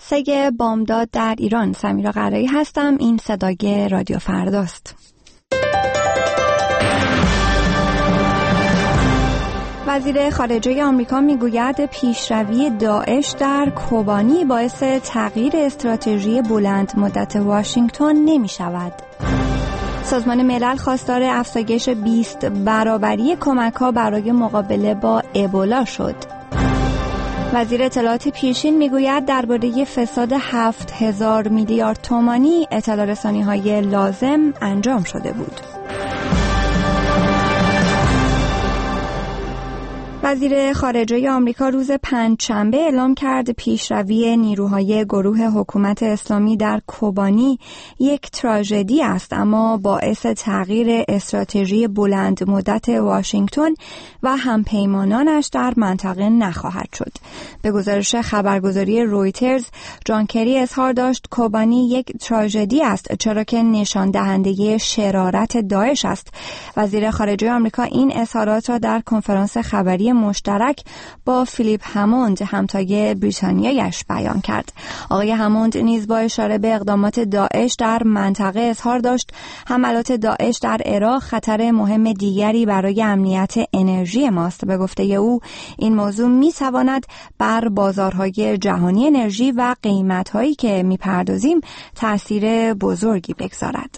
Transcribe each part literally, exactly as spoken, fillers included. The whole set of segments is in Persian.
سگ بامداد در ایران. سمیرا قرایی هستم. این صدای رادیو فرداست. وزیر خارجه آمریکا میگوید پیشروی داعش در کوبانی باعث تغییر استراتژی بلند مدت واشنگتن نمی شود. سازمان ملل خواستار افزایش بیست برابری کمک‌ها برای مقابله با ابولا شد. وزیر اطلاعات پیشین میگوید درباره فساد هفت هزار میلیارد تومانی اطلاع رسانی‌های لازم انجام شده بود. وزیر خارجه آمریکا روز پنجشنبه اعلام کرد پیشروی نیروهای گروه حکومت اسلامی در کوبانی یک تراژدی است، اما باعث تغییر استراتژی بلند مدت واشنگتن و همپیمانانش در منطقه نخواهد شد. به گزارش خبرگزاری رویترز، جان کری اظهار داشت کوبانی یک تراژدی است چرا که نشان دهنده شرارت داعش است. وزیر خارجه آمریکا این اظهارات را در کنفرانس خبری مشترک با فیلیپ هموند همتای بریتانیایش بیان کرد. آقای هموند نیز با اشاره به اقدامات داعش در منطقه اظهار داشت حملات داعش در عراق خطر مهم دیگری برای امنیت انرژی ماست. به گفته او این موضوع می‌تواند بر بازارهای جهانی انرژی و قیمت‌هایی که می‌پردازیم تأثیر بزرگی بگذارد.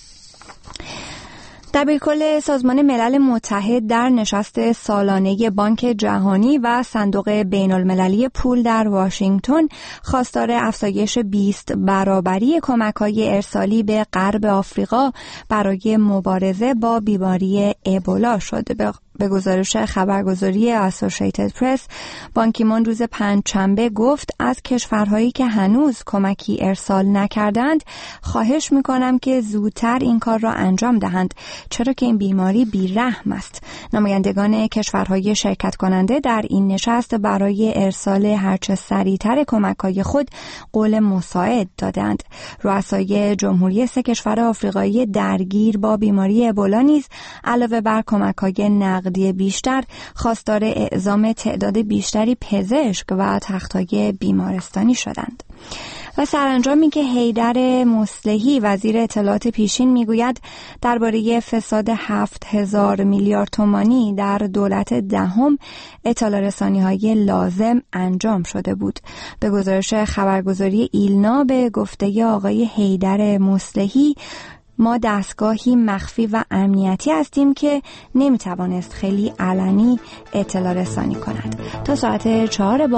دبیرکل سازمان ملل متحد در نشست سالانه بانک جهانی و صندوق بین المللی پول در واشنگتن خواستار افزایش بیست برابری کمک‌های ارسالی به غرب آفریقا برای مبارزه با بیماری ابولا شد. به گزارش خبرگزاری اسوسییتد پرس، بان کی مون روز پنجشنبه گفت از کشورهایی که هنوز کمکی ارسال نکردند خواهش می‌کنم که زودتر این کار را انجام دهند، چرا که این بیماری بی‌رحم است. نمایندگان کشورهای شرکت کننده در این نشست برای ارسال هرچه سریعتر کمک‌های خود قول مساعد دادند. رؤسای جمهوری سه کشور آفریقایی درگیر با بیماری ابولا نیز علاوه بر کمک‌های نقدی بیشتر خواستار اعزام تعداد بیشتری پزشک و تخت‌های بیمارستانی شدند. و سرانجام این که حیدر مصلحی وزیر اطلاعات پیشین میگوید درباره فساد هفت هزار میلیارد تومانی در دولت دهم اطلاع رسانی‌های لازم انجام شده بود. به گزارش خبرگزاری ایلنا به گفته آقای حیدر مصلحی، ما دستگاهی مخفی و امنیتی هستیم که نمیتوانست خیلی علنی اطلاع رسانی کند. تا ساعت چهار